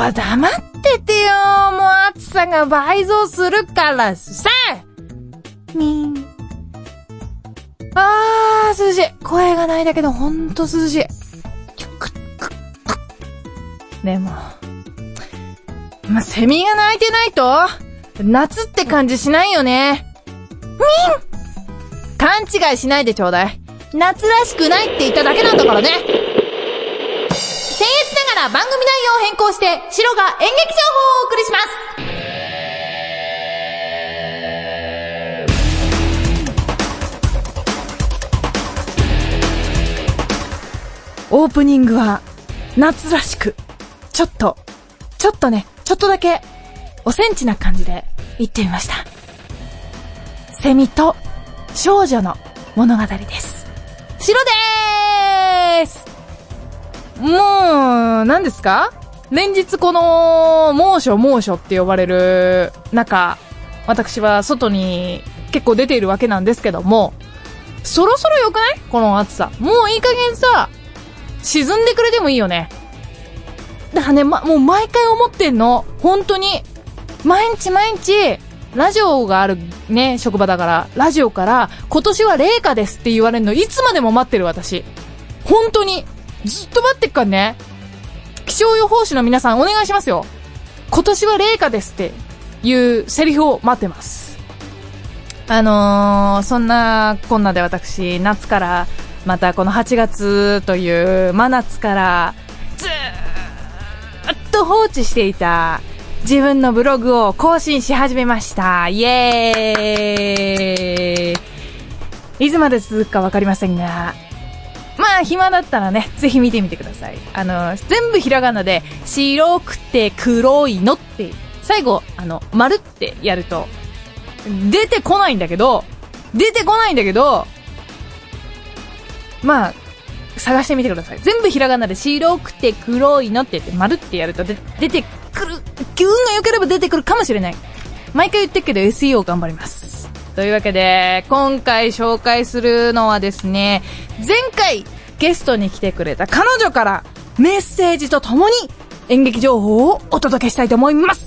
黙っててよ。もう暑さが倍増するからさ。涼しい。声がないだけどほんと涼しい。でも、セミが鳴いてないと夏って感じしないよね。勘違いしないでちょうだい。夏らしくないって言っただけなんだからね。僭越ながら番組内容を変更してシロが演劇情報をお送りします。オープニングは夏らしくちょっとだけおセンチな感じで言ってみました。セミと少女の物語です。シロでーす。もう何ですか、連日この猛暑って呼ばれる中、私は外に結構出ているわけなんですけども、そろそろ良くない？この暑さ。もういい加減さ、沈んでくれてもいいよね。だからね、もう毎回思ってんの。本当に。毎日、ラジオがあるね、職場だから、ラジオから、今年は冷夏ですって言われるの、いつまでも待ってる私。本当に。ずっと待ってっからね。気象予報士の皆さんお願いしますよ。今年は冷夏ですっていうセリフを待ってます。そんなこんなで私、夏から、またこの8月という真夏から、ずーっと放置していた自分のブログを更新し始めました。イエーイ。いつまで続くかわかりませんが、まあ暇だったらね、ぜひ見てみてください。全部ひらがなで白くて黒いのって最後丸ってやると出てこないんだけど、まあ探してみてください。全部ひらがなで白くて黒いのって言って丸ってやると出てくる。運が良ければ出てくるかもしれない。毎回言ってるけど SEO 頑張ります。というわけで今回紹介するのはですね、前回ゲストに来てくれた彼女からメッセージとともに演劇情報をお届けしたいと思います。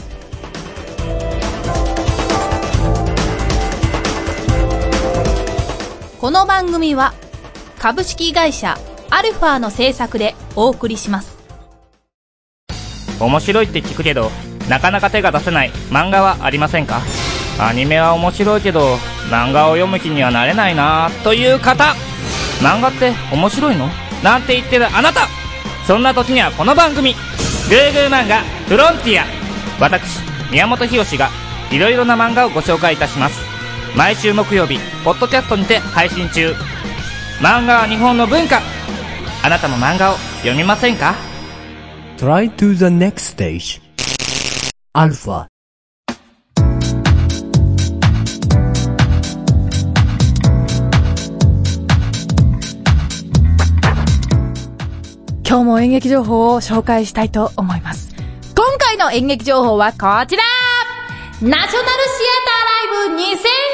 この番組は株式会社アルファの制作でお送りします。 面白いって聞くけどなかなか手が出せない漫画はありませんか？アニメは面白いけど漫画を読む気にはなれないなという方、漫画って面白いの？なんて言ってるあなた、そんな時にはこの番組グーグー漫画フロンティア、私宮本浩がいろいろな漫画をご紹介いたします。毎週木曜日ポッドキャストにて配信中。漫画は日本の文化、あなたも漫画を読みませんか？ Try to the next stage. Alpha。 今日も演劇情報を紹介したいと思います。今回の演劇情報はこちら、ナショナルシアターライブ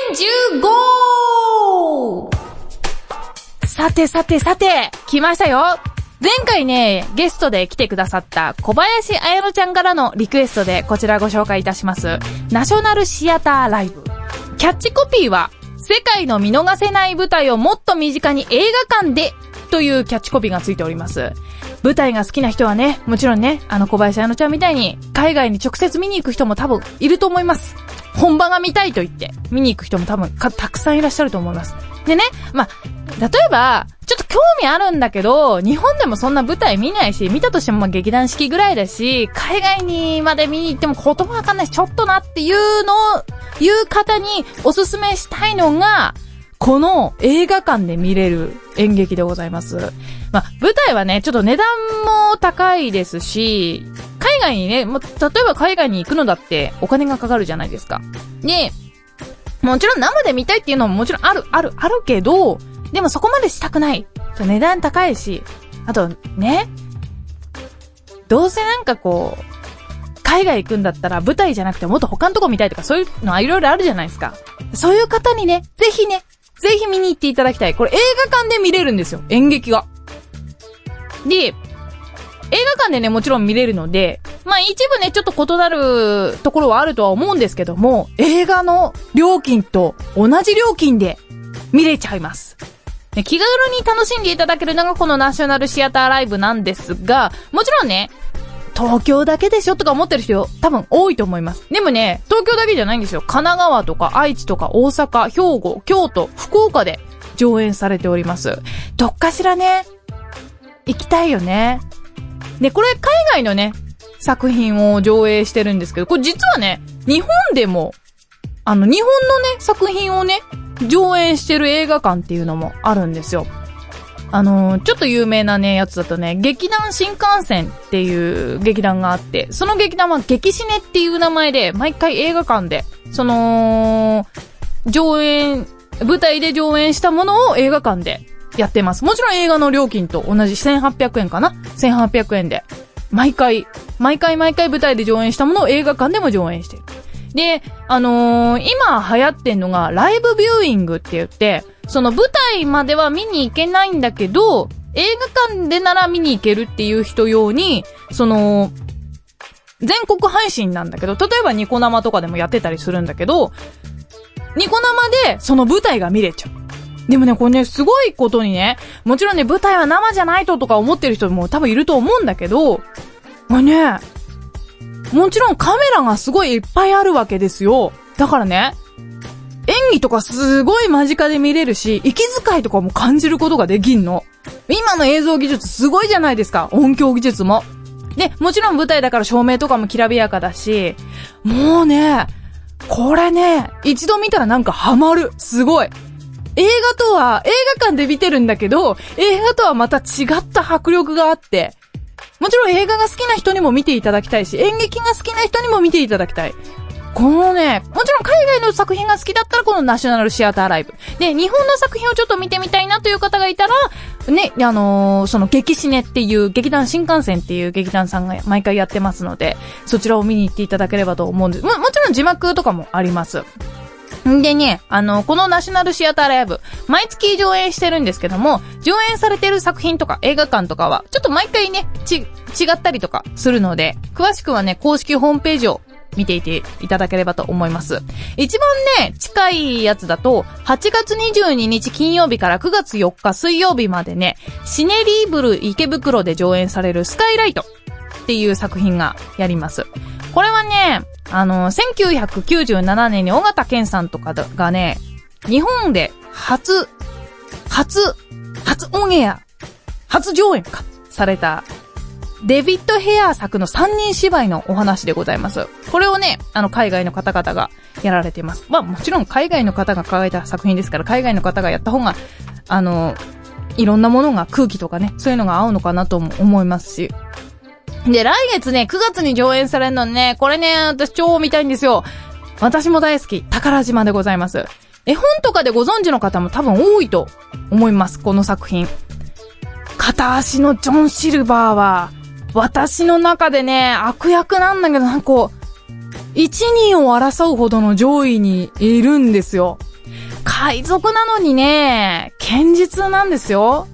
2015。さて来ましたよ。前回ね、ゲストで来てくださった小林彩乃ちゃんからのリクエストでこちらご紹介いたします。ナショナルシアターライブ。キャッチコピーは、世界の見逃せない舞台をもっと身近に映画館でというキャッチコピーがついております。舞台が好きな人はね、もちろんね、小林彩乃ちゃんみたいに海外に直接見に行く人も多分いると思います。本場が見たいと言って見に行く人も多分たくさんいらっしゃると思います。でね、例えばちょっと興味あるんだけど、日本でもそんな舞台見ないし、見たとしても劇団四季ぐらいだし、海外にまで見に行っても言葉わかんないし、ちょっとなっていう方におすすめしたいのが、この映画館で見れる演劇でございます。舞台はね、ちょっと値段も高いですし、海外にね、例えば海外に行くのだってお金がかかるじゃないですか。で、もちろん生で見たいっていうのももちろんあるけど、でもそこまでしたくない。値段高いし、あとね、どうせ海外行くんだったら舞台じゃなくてもっと他のとこ見たいとか、そういうのはいろいろあるじゃないですか。そういう方にね、ぜひ見に行っていただきたい。これ映画館で見れるんですよ、演劇が。で、映画館でね、もちろん見れるので、 まあ一部ね、ちょっと異なるところはあるとは思うんですけども、映画の料金と同じ料金で見れちゃいます。気軽に楽しんでいただけるのがこのナショナルシアターライブなんですが、もちろんね、東京だけでしょとか思ってる人多分多いと思います。でもね、東京だけじゃないんですよ。神奈川とか愛知とか大阪、兵庫、京都、福岡で上演されております。どっかしらね、行きたいよね。で、これ海外のね、作品を上映してるんですけど、これ実はね、日本でも、日本のね、作品をね、上演してる映画館っていうのもあるんですよ。ちょっと有名なね、やつだとね、劇団新幹線っていう劇団があって、その劇団は劇シネっていう名前で、毎回映画館で、上演、舞台で上演したものを映画館でやってます。もちろん映画の料金と同じ1800円かな ?1800 円で。毎回舞台で上演したものを映画館でも上演してる。で、今流行ってんのがライブビューイングって言って、その舞台までは見に行けないんだけど、映画館でなら見に行けるっていう人用に、全国配信なんだけど、例えばニコ生とかでもやってたりするんだけど、ニコ生でその舞台が見れちゃう。でもね、これね、すごいことにね、もちろんね、舞台は生じゃないとか思ってる人も多分いると思うんだけど、これね、もちろんカメラがすごいいっぱいあるわけですよ。だからね、演技とかすごい間近で見れるし、息遣いとかも感じることができんの。今の映像技術すごいじゃないですか。音響技術も。で、もちろん舞台だから照明とかもきらびやかだし、もうね、これね、一度見たらなんかハマる。すごい。映画館で見てるんだけど、映画とはまた違った迫力があって、もちろん映画が好きな人にも見ていただきたいし、演劇が好きな人にも見ていただきたい。このね、もちろん海外の作品が好きだったらこのナショナルシアターライブ。で、日本の作品をちょっと見てみたいなという方がいたら、ね、その劇シネっていう劇団新幹線っていう劇団さんが毎回やってますので、そちらを見に行っていただければと思うんです。もちろん字幕とかもあります。んでね、このナショナルシアターライブ、毎月上演してるんですけども、上演されてる作品とか映画館とかは、ちょっと毎回ね、違ったりとかするので、詳しくはね、公式ホームページを見ていていただければと思います。一番ね、近いやつだと、8月22日金曜日から9月4日水曜日までね、シネリーブル池袋で上演されるスカイライトっていう作品がやります。これはね、1997年に尾形健さんとかがね、日本で初オンエア、初上演か、された、デビッド・ヘアー作の3人芝居のお話でございます。これをね、海外の方々がやられています。まあもちろん海外の方が書いた作品ですから、海外の方がやった方が、いろんなものが空気とかね、そういうのが合うのかなとも思いますし。で、来月ね、9月に上演されるのね、これね、私超見たいんですよ。私も大好き、宝島でございます。絵本とかでご存知の方も多分多いと思います、この作品。片足のジョン・シルバーは、私の中でね、悪役なんだけど、なんかこう、1、2を争うほどの上位にいるんですよ。海賊なのにね、堅実なんですよ。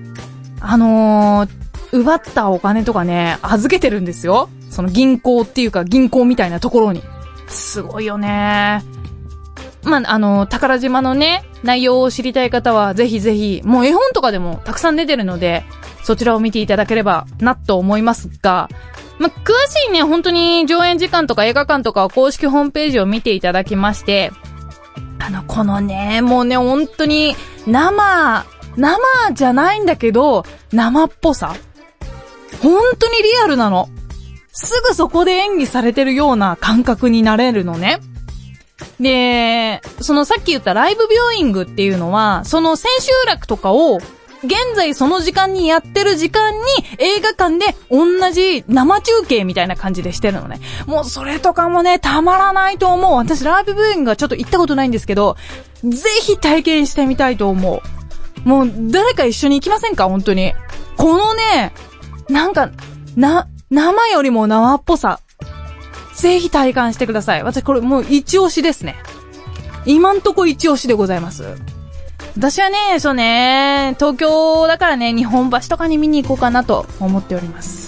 奪ったお金とかね、預けてるんですよ。その銀行っていうか銀行みたいなところに。すごいよね。まあ、宝島のね、内容を知りたい方はぜひぜひ、もう絵本とかでもたくさん出てるので、そちらを見ていただければなと思いますが、まあ、詳しいね、本当に上演時間とか映画館とか公式ホームページを見ていただきまして、このね、もうね、本当に生じゃないんだけど、生っぽさ。本当にリアルなの。すぐそこで演技されてるような感覚になれるのね。で、さっき言ったライブビューイングっていうのは、その千秋楽とかを、現在その時間にやってる時間に映画館で同じ生中継みたいな感じでしてるのね。もうそれとかもね、たまらないと思う。私ライブビューイングはちょっと行ったことないんですけど、ぜひ体験してみたいと思う。もう誰か一緒に行きませんか？本当に。このね、なんか、生よりも生っぽさ。ぜひ体感してください。私これもう一押しですね。今んとこ一押しでございます。私はね、東京だからね、日本橋とかに見に行こうかなと思っております。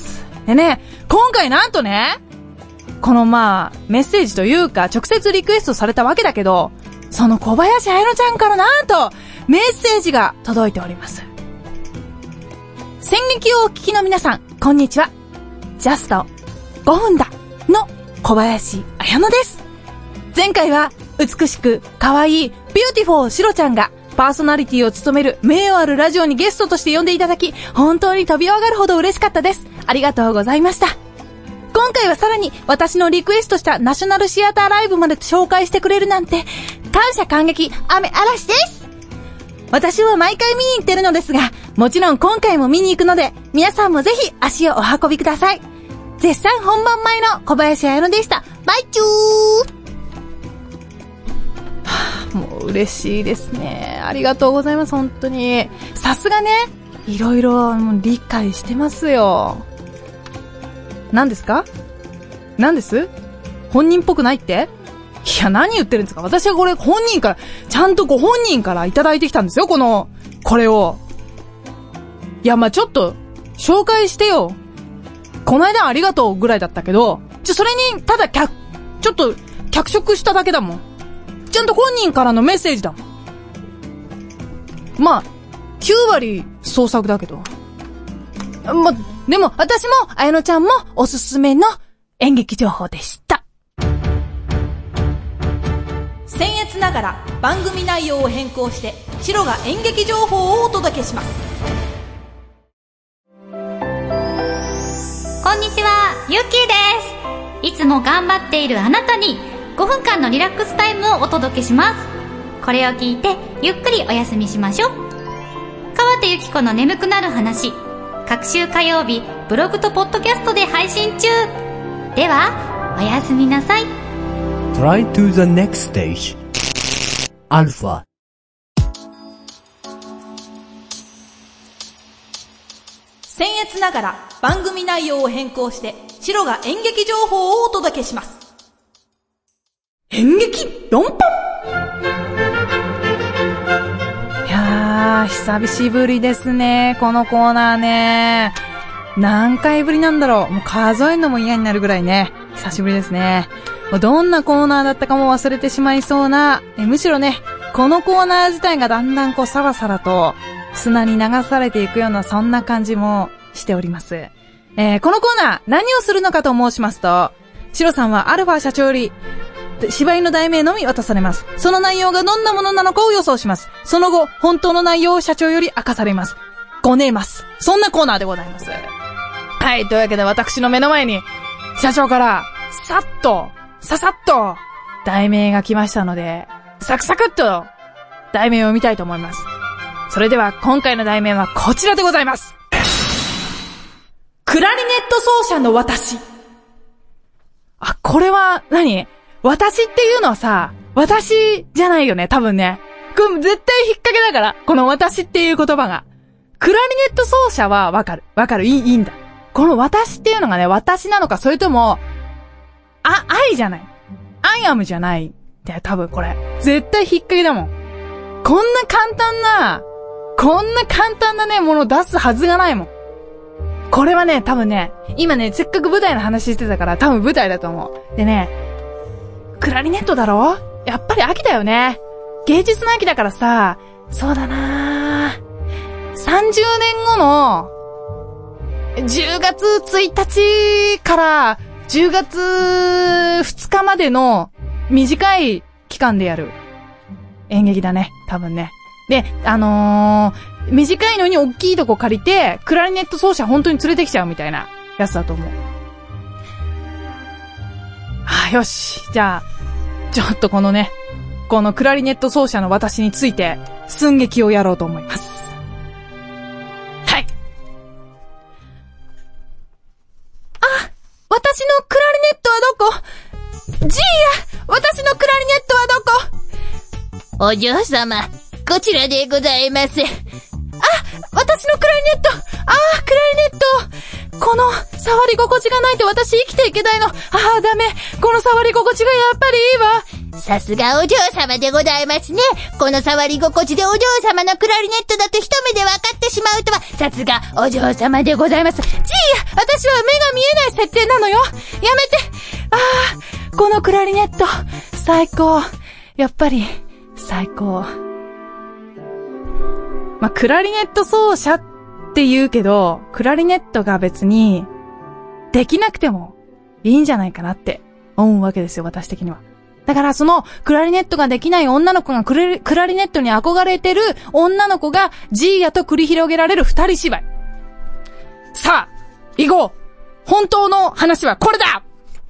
でね、今回なんとね、このメッセージというか、直接リクエストされたわけだけど、その小林彩乃ちゃんからなんと、メッセージが届いております。戦劇をお聞きの皆さん、こんにちは。ジャスト5分だの小林彩乃です。前回は美しく可愛いビューティフォーシロちゃんがパーソナリティを務める名誉あるラジオにゲストとして呼んでいただき、本当に飛び上がるほど嬉しかったです。ありがとうございました。今回はさらに私のリクエストしたナショナルシアターライブまで紹介してくれるなんて、感謝感激雨嵐です。私は毎回見に行ってるのですが、もちろん今回も見に行くので、皆さんもぜひ足をお運びください。絶賛本番前の小林彩乃でした。バイチュー。もう嬉しいですね。ありがとうございます、本当に。さすがね、いろいろ理解してますよ。何ですか？何です？本人っぽくないって？いや、何言ってるんですか？私はこれ本人から、ちゃんとご本人からいただいてきたんですよ、これを。いや、ちょっと、紹介してよ。この間ありがとうぐらいだったけど、それに、ただちょっと、脚色しただけだもん。ちゃんと本人からのメッセージだもん。9割創作だけど。でも、私も、彩乃ちゃんもおすすめの演劇情報でした。僭越ながら番組内容を変更してシロが演劇情報をお届けします。 こんにちは、ゆっきーです。いつも頑張っているあなたに5分間のリラックスタイムをお届けします。これを聞いてゆっくりお休みしましょう。川手ゆき子の眠くなる話、各週火曜日ブログとポッドキャストで配信中。ではおやすみなさい。 Try to the next stage. Alpha. 僭越ながら番組内容を変更してシロが演劇情報をお届けします。演劇論破。いやー、久しぶりですね、このコーナーね。何回ぶりなんだろう。もう数えるのも嫌になるぐらいね、久しぶりですね。どんなコーナーだったかも忘れてしまいそうな、むしろね、このコーナー自体がだんだんサラサラと砂に流されていくような、そんな感じもしております。このコーナー何をするのかと申しますと、シロさんはアルファ社長より芝居の題名のみ渡されます。その内容がどんなものなのかを予想します。その後本当の内容を社長より明かされます。ごねます。そんなコーナーでございます。はい、というわけで私の目の前に社長からささっと題名が来ましたので、サクサクっと題名を見たいと思います。それでは今回の題名はこちらでございます。クラリネット奏者の私。これは何？私っていうのはさ、私じゃないよね、多分ね。これ絶対引っ掛けだから、この私っていう言葉が。クラリネット奏者はわかる、いいんだ。この私っていうのがね、私なのか、それとも、愛じゃない。アイアムじゃない。で、多分これ。絶対引っ掛けだもん。こんな簡単なね、ものを出すはずがないもん。これはね、多分ね、今ね、せっかく舞台の話してたから、多分舞台だと思う。でね、クラリネットだろ？やっぱり秋だよね。芸術の秋だからさ、そうだなぁ。30年後の、10月1日から10月2日までの短い期間でやる演劇だね、多分ね。で、短いのに大きいとこ借りて、クラリネット奏者本当に連れてきちゃうみたいなやつだと思う。よし。じゃあ、ちょっとこのクラリネット奏者の私について、寸劇をやろうと思います。はい。私のクラリネットはどこ？じいや、私のクラリネットはどこ？ お嬢様、こちらでございます。 私のクラリネット！クラリネット！この触り心地がないと私生きていけないの。ダメ。この触り心地がやっぱりいいわ。 さすがお嬢様でございますね。この触り心地でお嬢様のクラリネットだと一目で分かっってしまうとは、さすがお嬢様でございます。 私は目が見えない設定なのよ。やめて。このクラリネット、最高。やっぱり、最高。クラリネット奏者って言うけど、クラリネットが別に、できなくてもいいんじゃないかなって思うわけですよ、私的には。だからその、クラリネットができない女の子がクラリネットに憧れてる女の子が、ジーヤと繰り広げられる二人芝居。さあ、行こう。本当の話はこれだ。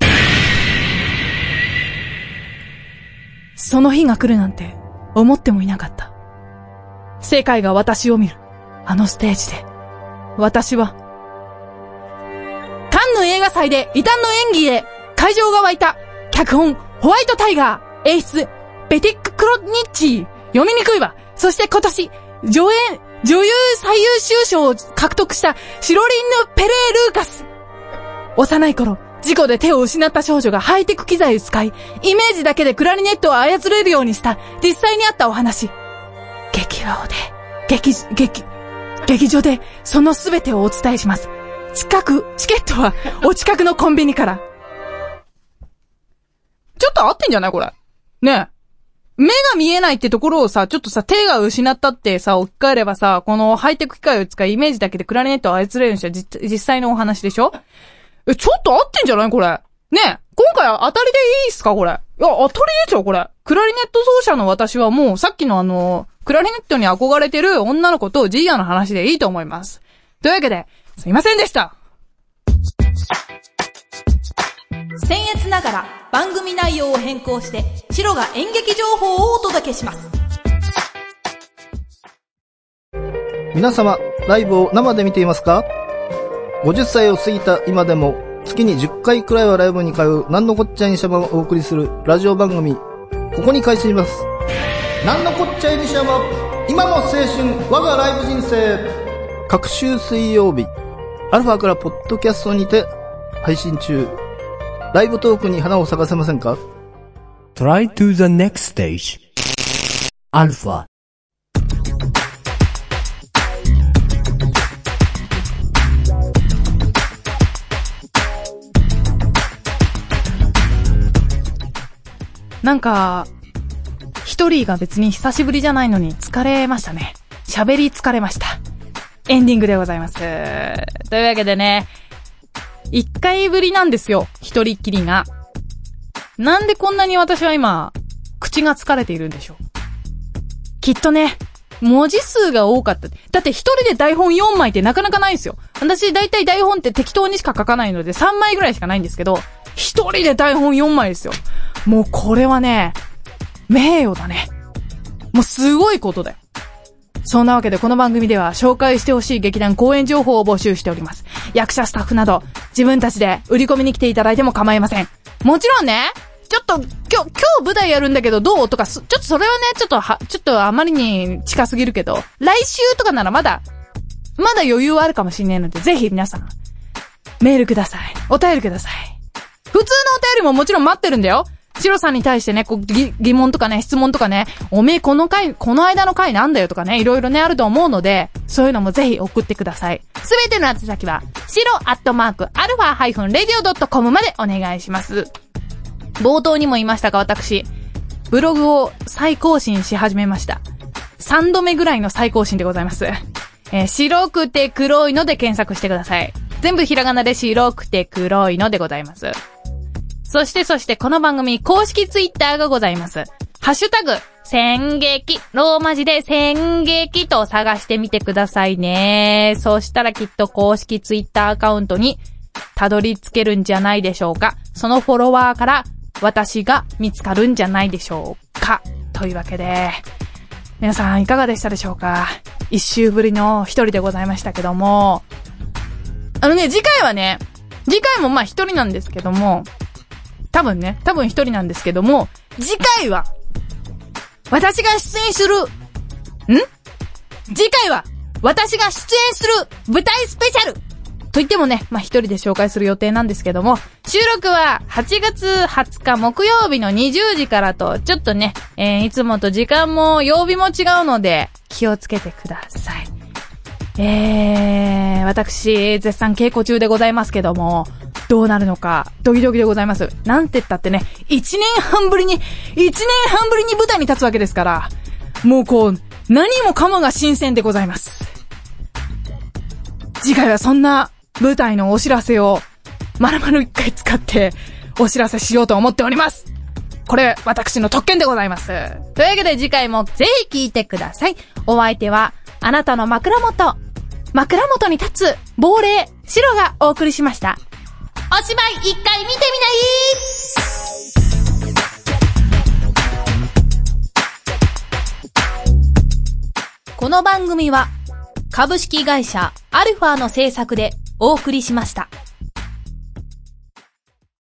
その日が来るなんて思ってもいなかった。世界が私を見るあのステージで、私はカンヌ映画祭で異端の演技で会場が沸いた。脚本ホワイトタイガー、演出ベティック・クロニッチー、読みにくいわ。そして今年女優最優秀賞を獲得したシロリンヌ・ペレー・ルーカス。幼い頃事故で手を失った少女がハイテク機材を使い、イメージだけでクラリネットを操れるようにした実際にあったお話。劇場でそのすべてをお伝えします。チケットはお近くのコンビニから。ちょっと合ってんじゃないこれ。ねえ。目が見えないってところをさ、ちょっとさ、手が失ったってさ、置き換えればさ、このハイテク機械を使い、イメージだけでクラリネットを操れるようにした実際のお話でしょ。ちょっと合ってんじゃないこれ。ねえ。今回は当たりでいいっすかこれ。いや、当たりですよこれ。クラリネット奏者の私はもう、さっきのクラリネットに憧れてる女の子とジーヤの話でいいと思います。というわけで、すいませんでした。僭越ながら番組内容を変更して、シロが演劇情報をお届けします。 皆様、ライブを生で見ていますか？ 50 歳を過ぎた今でも、月に10回くらいはライブに通うなんのこっちゃいにしゃばをお送りするラジオ番組、ここに開始します。なんのこっちゃいにしゃば、今の青春、我がライブ人生。各週水曜日、アルファからポッドキャストにて配信中。ライブトークに花を咲かせませんか？ Try to the next stage. Alpha. なんか、一人が別に久しぶりじゃないのに疲れましたね。喋り疲れました。エンディングでございます。というわけでね、1回ぶりなんですよ、一人っきりが。なんでこんなに私は今、口が疲れているんでしょう。きっとね、文字数が多かった。だって一人で台本4枚ってなかなかないんですよ。私だいたい台本って適当にしか書かないので3枚ぐらいしかないんですけど、一人で台本4枚ですよ。もうこれはね、名誉だね。もうすごいことだよ。そんなわけでこの番組では紹介してほしい劇団公演情報を募集しております。役者スタッフなど自分たちで売り込みに来ていただいても構いません。もちろんね、ちょっと今日舞台やるんだけどどうとか、ちょっとそれはね、ちょっとあまりに近すぎるけど、来週とかならまだ余裕はあるかもしれないので、ぜひ皆さんメールください。お便りください。普通のお便りももちろん待ってるんだよ。シロさんに対してね、疑問とかね、質問とかね、おめえこの間の回なんだよとかね、いろいろね、あると思うので、そういうのもぜひ送ってください。すべての宛先は、shiro@alpha-radio.com までお願いします。冒頭にも言いましたが、私、ブログを再更新し始めました。3度目ぐらいの再更新でございます。白くて黒いので検索してください。全部ひらがなで白くて黒いのでございます。そしてこの番組公式ツイッターがございます。ハッシュタグ、戦劇、ローマ字で戦劇と探してみてくださいね。そしたらきっと公式ツイッターアカウントにたどり着けるんじゃないでしょうか。そのフォロワーから私が見つかるんじゃないでしょうか。というわけで、皆さんいかがでしたでしょうか。一週ぶりの一人でございましたけども、次回もまあ一人なんですけども、多分一人なんですけども、次回は、私が出演する舞台スペシャルと言ってもね、まあ、一人で紹介する予定なんですけども、収録は8月20日木曜日の20時からと、ちょっとね、いつもと時間も曜日も違うので、気をつけてください。 私、絶賛稽古中でございますけども、どうなるのか、ドキドキでございます。なんて言ったってね、1年半ぶりに舞台に立つわけですから、もうこう、何もかもが新鮮でございます。次回はそんな舞台のお知らせを、丸々1回使って、お知らせしようと思っております。これ、私の特権でございます。というわけで次回もぜひ聞いてください。お相手は、あなたの枕元に立つ亡霊、白がお送りしました。 お芝居一回見てみない？ この番組は、株式会社アルファの制作でお送りしました。